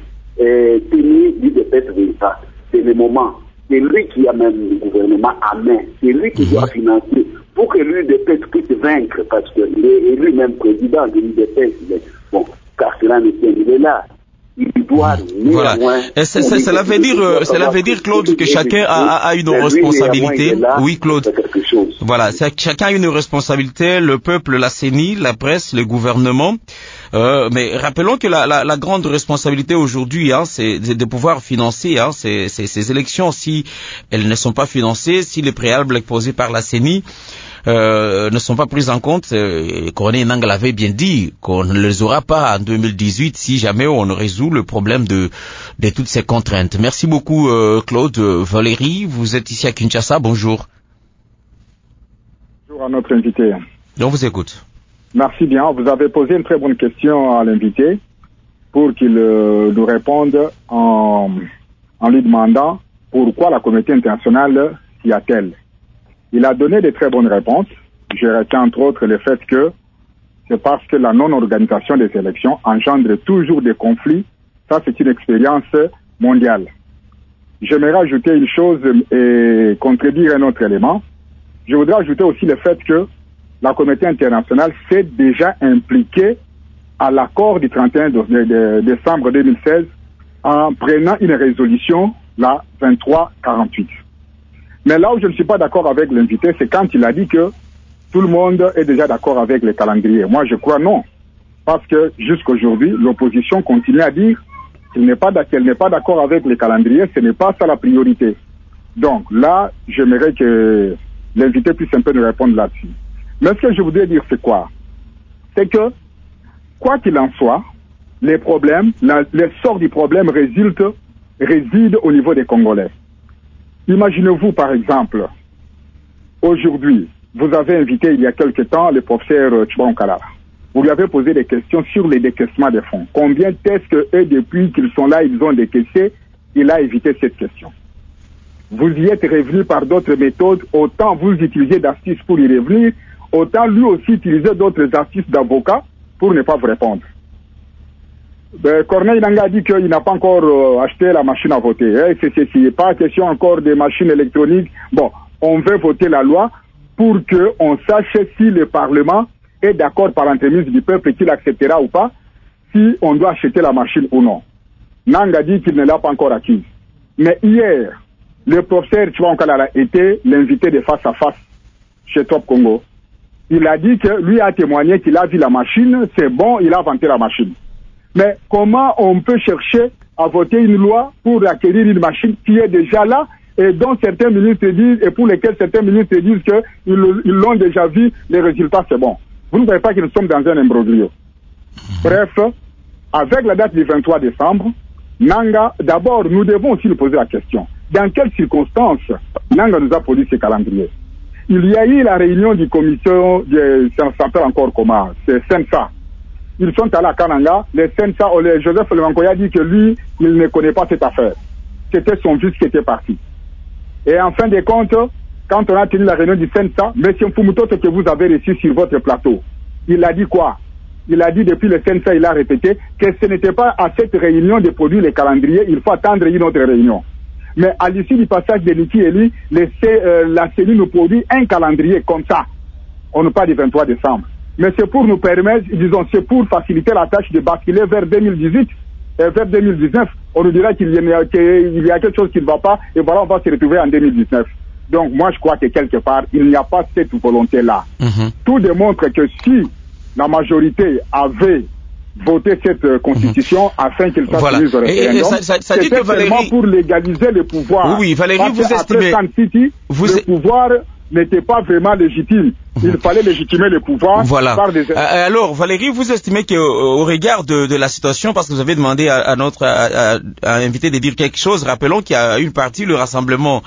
tenir l'UDPS l'État. C'est le moment. C'est lui qui a même le gouvernement à main. C'est lui qui doit financer pour que l'UDPS puisse vaincre, parce qu'il est lui-même président de l'UDPS. Bon, car cela ne tient, il est là. Il doit voilà. Cela veut dire, Claude, que chacun a une responsabilité. Oui, Claude. Voilà, chacun a une responsabilité. Le peuple, la CENI, la presse, le gouvernement. Mais rappelons que la grande responsabilité aujourd'hui, c'est de pouvoir financer ces élections. Si elles ne sont pas financées, si les préalables posés par la CENI ne sont pas prises en compte, Corneille Nangaa l'avait bien dit, qu'on ne les aura pas en 2018 si jamais on résout le problème de toutes ces contraintes. Merci beaucoup Claude. Valérie, vous êtes ici à Kinshasa, bonjour. Bonjour à notre invité. On vous écoute. Merci bien, vous avez posé une très bonne question à l'invité pour qu'il nous réponde en lui demandant pourquoi la communauté internationale s'y attelle. Il a donné de très bonnes réponses. Je retiens entre autres le fait que c'est parce que la non-organisation des élections engendre toujours des conflits. Ça, c'est une expérience mondiale. J'aimerais ajouter une chose et contredire un autre élément. Je voudrais ajouter aussi le fait que la communauté internationale s'est déjà impliquée à l'accord du 31 décembre 2016 en prenant une résolution, la 2348. Mais là où je ne suis pas d'accord avec l'invité, c'est quand il a dit que tout le monde est déjà d'accord avec le calendrier. Moi, je crois non. Parce que jusqu'aujourd'hui, l'opposition continue à dire qu'elle n'est pas d'accord avec le calendrier, ce n'est pas ça la priorité. Donc là, j'aimerais que l'invité puisse un peu nous répondre là-dessus. Mais ce que je voudrais dire, c'est quoi? C'est que, quoi qu'il en soit, les problèmes, l'essor du problème réside au niveau des Congolais. Imaginez-vous, par exemple, aujourd'hui, vous avez invité il y a quelque temps le professeur Tchibankala. Vous lui avez posé des questions sur les décaissements des fonds. Combien est-ce que, eux, depuis qu'ils sont là, ils ont décaissé? Il a évité cette question. Vous y êtes revenu par d'autres méthodes. Autant vous utilisez d'astuces pour y revenir, autant lui aussi utiliser d'autres astuces d'avocat pour ne pas vous répondre. Corneille Nangaa a dit qu'il n'a pas encore acheté la machine à voter. C'est pas question encore des machines électroniques. Bon, on veut voter la loi pour qu'on sache si le Parlement est d'accord par l'entremise du peuple qu'il acceptera ou pas, si on doit acheter la machine ou non. Nangaa dit qu'il ne l'a pas encore acquise. Mais hier, le professeur Tchibankala a été l'invité de face à face chez Top Congo. Il a dit que lui a témoigné qu'il a vu la machine, c'est bon, il a vanté la machine. Mais comment on peut chercher à voter une loi pour acquérir une machine qui est déjà là et dont certains ministres disent, et pour lesquels certains ministres disent qu'ils l'ont déjà vu, les résultats c'est bon. Vous ne voyez pas que nous sommes dans un imbroglio. Bref, avec la date du 23 décembre, Nangaa, d'abord, nous devons aussi nous poser la question. Dans quelles circonstances Nangaa nous a produit ce calendrier? Il y a eu la réunion du commission, ça s'appelle encore comment? C'est Sensa. Ils sont allés à Kananga, les Sensa, Joseph Lemankoya a dit que lui, il ne connaît pas cette affaire. C'était son fils qui était parti. Et en fin de compte, quand on a tenu la réunion du Sensa, M. Mfumutoto que vous avez reçu sur votre plateau, il a dit quoi? Il a dit depuis le Sensa, il a répété que ce n'était pas à cette réunion de produire les calendriers, il faut attendre une autre réunion. Mais à l'issue du passage de Niki Eli, la CENI nous produit un calendrier comme ça. On ne parle du 23 décembre. Mais c'est pour nous permettre, disons, c'est pour faciliter la tâche de basculer vers 2018 et vers 2019. On nous dira qu'il y a quelque chose qui ne va pas et voilà, on va se retrouver en 2019. Donc moi, je crois que quelque part, il n'y a pas cette volonté-là. Tout démontre que si la majorité avait voté cette constitution afin qu'elle soit mise au référendum, c'était vraiment pour légaliser le pouvoir. Oui, Valérie, vous estimez... le pouvoir n'était pas vraiment légitime. Il fallait légitimer le pouvoir par des... Alors, Valérie, vous estimez qu'au regard de la situation, parce que vous avez demandé à notre invité de dire quelque chose, rappelons qu'il y a une partie, le rassemblement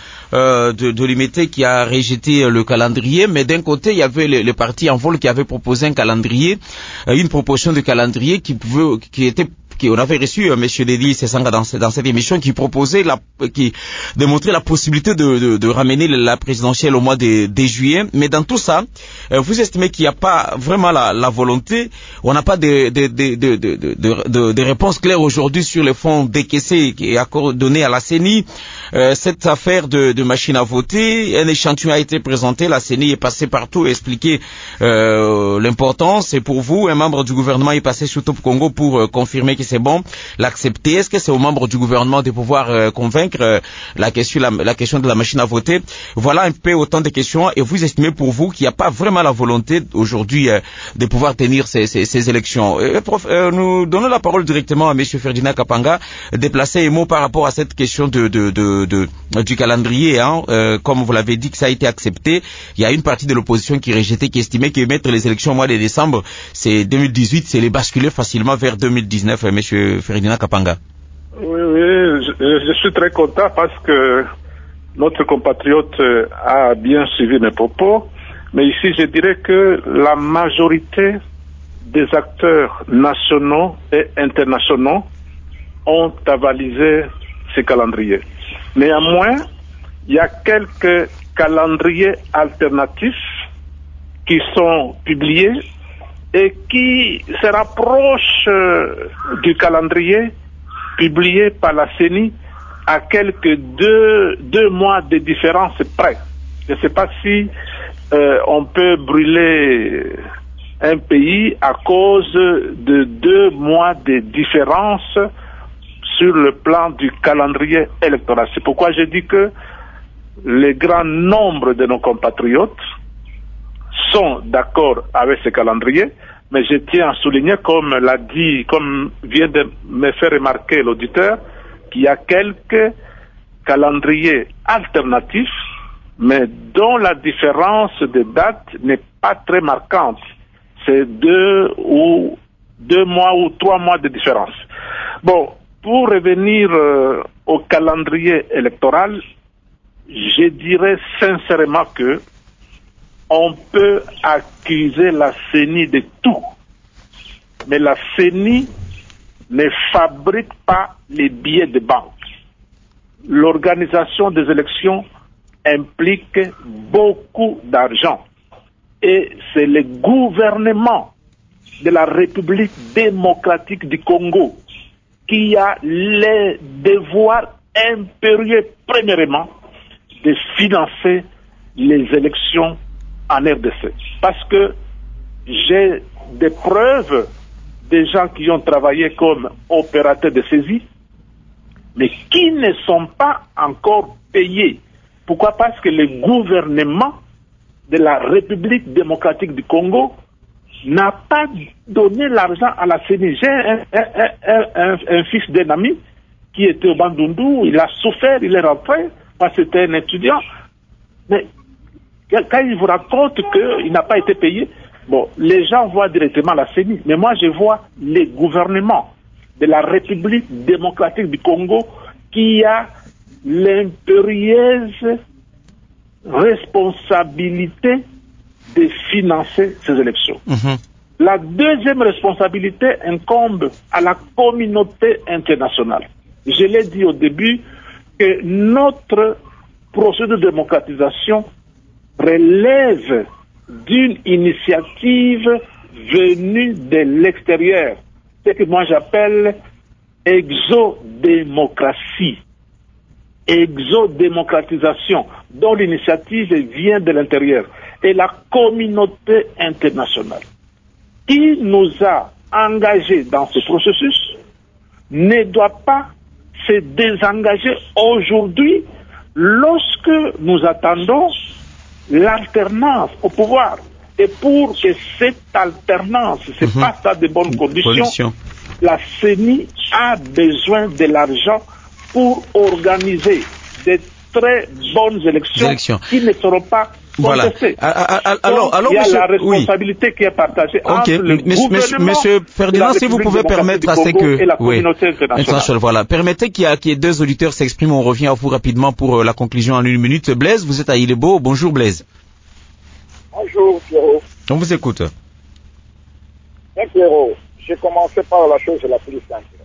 de l'Imité qui a rejeté le calendrier, mais d'un côté, il y avait le parti En Vol qui avait proposé un calendrier, une proposition de calendrier qui était on avait reçu Monsieur Dedi Sessanga dans cette émission qui proposait de montrer la possibilité de ramener la présidentielle au mois de juillet. Mais dans tout ça, vous estimez qu'il n'y a pas vraiment la volonté, on n'a pas de réponse claire aujourd'hui sur les fonds décaissés et donnés à la CENI. Cette affaire de machine à voter, un échantillon a été présenté, la CENI est passée partout et expliqué l'importance, et pour vous, un membre du gouvernement est passé sur Top Congo pour confirmer que c'est bon, l'accepter. Est-ce que c'est aux membres du gouvernement de pouvoir convaincre la question de la machine à voter? Voilà un peu autant de questions, et vous estimez pour vous qu'il n'y a pas vraiment la volonté aujourd'hui de pouvoir tenir ces élections. Nous donnons la parole directement à Monsieur Ferdinand Kapanga, déplacer un mot par rapport à cette question du calendrier. Comme vous l'avez dit que ça a été accepté, il y a une partie de l'opposition qui rejetait, qui estimait que mettre les élections au mois de décembre, c'est 2018, c'est les basculer facilement vers 2019. Monsieur Ferdinand Kapanga. Oui, je suis très content parce que notre compatriote a bien suivi mes propos, mais ici je dirais que la majorité des acteurs nationaux et internationaux ont avalisé ces calendriers. Néanmoins, il y a quelques calendriers alternatifs qui sont publiés et qui se rapprochent du calendrier publié par la CENI à quelques deux mois de différence près. Je ne sais pas si on peut brûler un pays à cause de 2 mois de différence sur le plan du calendrier électoral. C'est pourquoi je dis que le grand nombre de nos compatriotes sont d'accord avec ce calendrier, mais je tiens à souligner, comme vient de me faire remarquer l'auditeur, qu'il y a quelques calendriers alternatifs, mais dont la différence de date n'est pas très marquante. C'est 2 mois ou 3 mois de différence. Bon, pour revenir au calendrier électoral, je dirais sincèrement que on peut accuser la CENI de tout, mais la CENI ne fabrique pas les billets de banque. L'organisation des élections implique beaucoup d'argent et c'est le gouvernement de la République démocratique du Congo qui a le devoir impérieux, premièrement, de financer les élections en RDC. Parce que j'ai des preuves des gens qui ont travaillé comme opérateurs de saisie, mais qui ne sont pas encore payés. Pourquoi? Parce que le gouvernement de la République démocratique du Congo n'a pas donné l'argent à la CENI. J'ai un fils d'un ami qui était au Bandundu, il a souffert, il est rentré, parce que c'était un étudiant. Mais quand il vous raconte qu'il n'a pas été payé, bon, les gens voient directement la CENI. Mais moi, je vois les gouvernements de la République démocratique du Congo qui a l'impérieuse responsabilité de financer ces élections. La deuxième responsabilité incombe à la communauté internationale. Je l'ai dit au début que notre procédure de démocratisation relève d'une initiative venue de l'extérieur, ce que moi j'appelle exodémocratie, exodémocratisation, dont l'initiative vient de l'intérieur, et la communauté internationale qui nous a engagés dans ce processus ne doit pas se désengager aujourd'hui lorsque nous attendons l'alternance au pouvoir. Et pour que cette alternance se passe à de bonnes conditions, la CENI a besoin de l'argent pour organiser de très bonnes élections qui ne seront pas contestées. Alors, il y a la responsabilité qui est partagée entre le gouvernement, Monsieur Ferdinand, si vous pouvez permettre à ce que et la communauté internationale. Voilà, permettez qu'il y ait 2 auditeurs s'expriment. On revient à vous rapidement pour la conclusion en 1 minute. Blaise, vous êtes à Ilebo. Bonjour Blaise. Bonjour Pierrot. On vous écoute. Bien Pierrot, j'ai commencé par la chose la plus simple.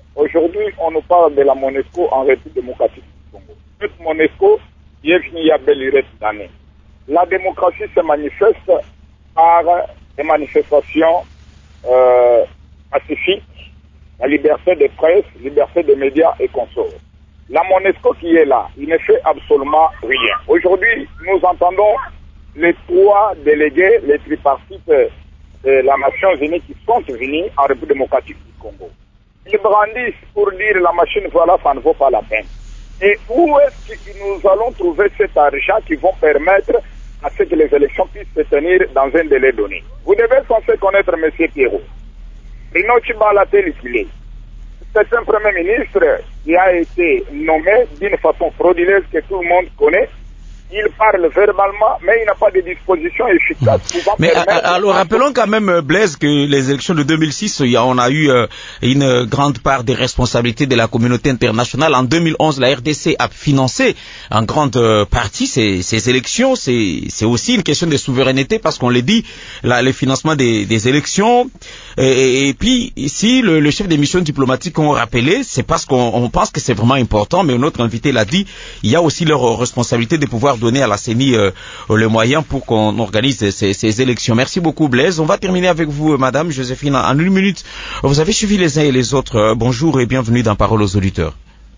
Aujourd'hui, on nous parle de la MONUSCO en République démocratique du Congo. Cette MONUSCO qui est finie il y a belle lurette d'années. La démocratie se manifeste par des manifestations pacifiques, la liberté de presse, liberté des médias et consorts. La MONUSCO qui est là, il ne fait absolument rien. Aujourd'hui, nous entendons les 3 délégués, les tripartites de la Nations Unies qui sont venus en République démocratique du Congo. Ils brandissent pour dire la machine, voilà, ça ne vaut pas la peine. Et où est-ce que nous allons trouver cet argent qui va permettre à ce que les élections puissent se tenir dans un délai donné? Vous devez censé connaître M. Pierrot. Bruno Tshibalatel Ikile. C'est un Premier ministre qui a été nommé d'une façon frauduleuse que tout le monde connaît. Il parle verbalement, mais il n'a pas de dispositions efficaces. Mais alors, rappelons quand même, Blaise, que les élections de 2006, on a eu une grande part des responsabilités de la communauté internationale. En 2011, la RDC a financé en grande partie ces élections. C'est aussi une question de souveraineté, parce qu'on l'a dit, le financement des élections. Et puis, ici, le chef des missions diplomatiques ont rappelé, c'est parce qu'on pense que c'est vraiment important, mais notre invité l'a dit, il y a aussi leur responsabilité de pouvoir donner à la CENI les moyens pour qu'on organise ces élections. Merci beaucoup, Blaise. On va terminer avec vous, Madame Joséphine, en 1 minute. Vous avez suivi les uns et les autres. Bonjour et bienvenue dans Parole aux auditeurs.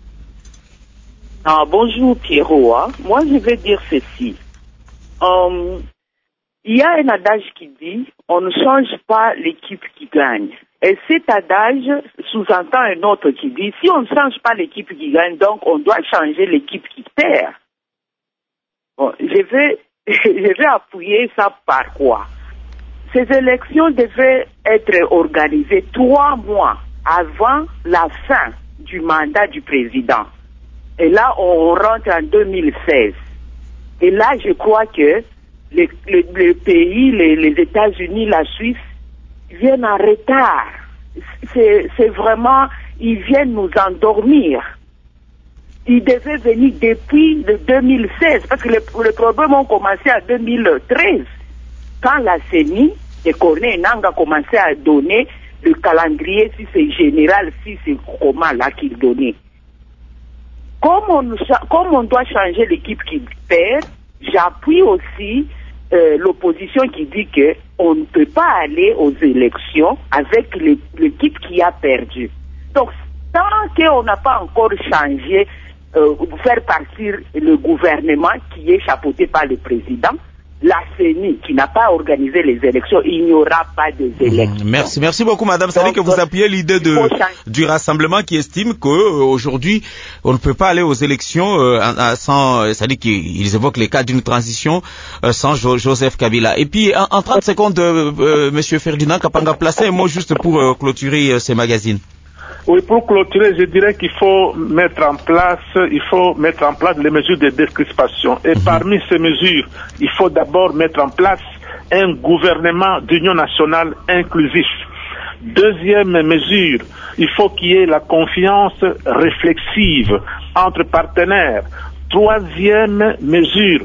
Bonjour, Pierrot. Moi, je vais dire ceci. Il y a un adage qui dit « on ne change pas l'équipe qui gagne ». Et cet adage sous-entend un autre qui dit « si on ne change pas l'équipe qui gagne, donc on doit changer l'équipe qui perd ». Bon, je vais appuyer ça par quoi? Ces élections devaient être organisées 3 mois avant la fin du mandat du président. Et là, on rentre en 2016. Et là, je crois que les pays, les États-Unis, la Suisse, viennent en retard. C'est vraiment, ils viennent nous endormir. Ils devaient venir depuis le 2016, parce que les problèmes ont commencé en 2013, quand la CENI de Corneille Nangaa a commencé à donner le calendrier, si c'est général, si c'est comment là qu'il donnait. Comme on doit changer l'équipe qui perd, j'appuie aussi l'opposition qui dit que on ne peut pas aller aux élections avec l'équipe qui a perdu. Donc, tant qu'on n'a pas encore changé, faire partir le gouvernement qui est chapeauté par le président, la CENI qui n'a pas organisé les élections, il n'y aura pas de élections. Merci beaucoup, Madame. Ça veut dire que vous appuyez l'idée du rassemblement qui estime qu'aujourd'hui, on ne peut pas aller aux élections sans, ça veut dire qu'ils évoquent les cas d'une transition sans Joseph Kabila. Et puis, en 30 secondes, Monsieur Ferdinand Kapanga, placez un mot juste pour clôturer ces magazines. Oui, pour clôturer, je dirais qu'il faut mettre en place les mesures de décrispation. Et parmi ces mesures, il faut d'abord mettre en place un gouvernement d'union nationale inclusif. Deuxième mesure, il faut qu'il y ait la confiance réflexive entre partenaires. Troisième mesure,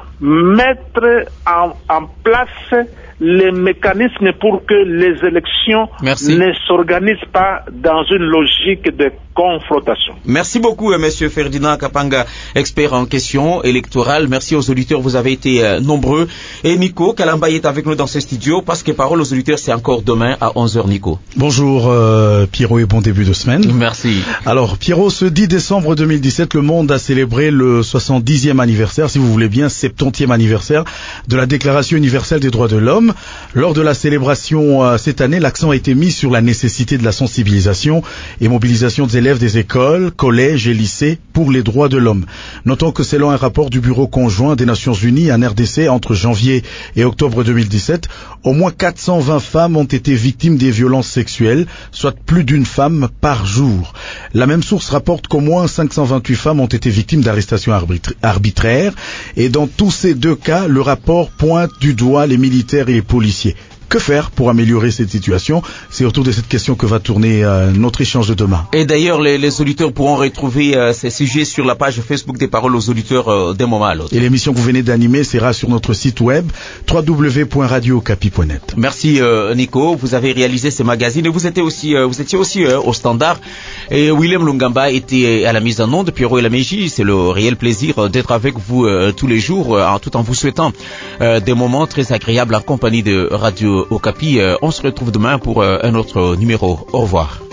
mettre en place les mécanismes pour que les élections ne s'organisent pas dans une logique de confrontation. Merci beaucoup, Monsieur Ferdinand Kapanga, expert en questions électorales. Merci aux auditeurs, vous avez été nombreux. Et Nico Kalamba est avec nous dans ce studio parce que Parole aux auditeurs, c'est encore demain à 11h, Nico. Bonjour Pierrot et bon début de semaine. Merci. Alors Pierrot, ce 10 décembre 2017, le monde a célébré le 70e anniversaire, si vous voulez bien, 70e anniversaire de la Déclaration universelle des droits de l'homme. Lors de la célébration cette année, l'accent a été mis sur la nécessité de la sensibilisation et mobilisation des élèves des écoles, collèges et lycées pour les droits de l'homme. Notons que selon un rapport du Bureau conjoint des Nations Unies en RDC entre janvier et octobre 2017, au moins 420 femmes ont été victimes des violences sexuelles, soit plus d'une femme par jour. La même source rapporte qu'au moins 528 femmes ont été victimes d'arrestations arbitraires et dans tous ces 2 cas, le rapport pointe du doigt les militaires et les policiers. Que faire pour améliorer cette situation? C'est autour de cette question que va tourner notre échange de demain. Et d'ailleurs, les auditeurs pourront retrouver ces sujets sur la page Facebook des Paroles aux auditeurs d'un moment à l'autre. Et l'émission que vous venez d'animer sera sur notre site web www.radiocapi.net. Merci Nico, vous avez réalisé ces magazines et vous étiez aussi au standard. Et William Lungamba était à la mise en onde, Pierrot et la Mégie. C'est le réel plaisir d'être avec vous tous les jours, tout en vous souhaitant des moments très agréables en compagnie de Radio Okapi. On se retrouve demain pour un autre numéro. Au revoir.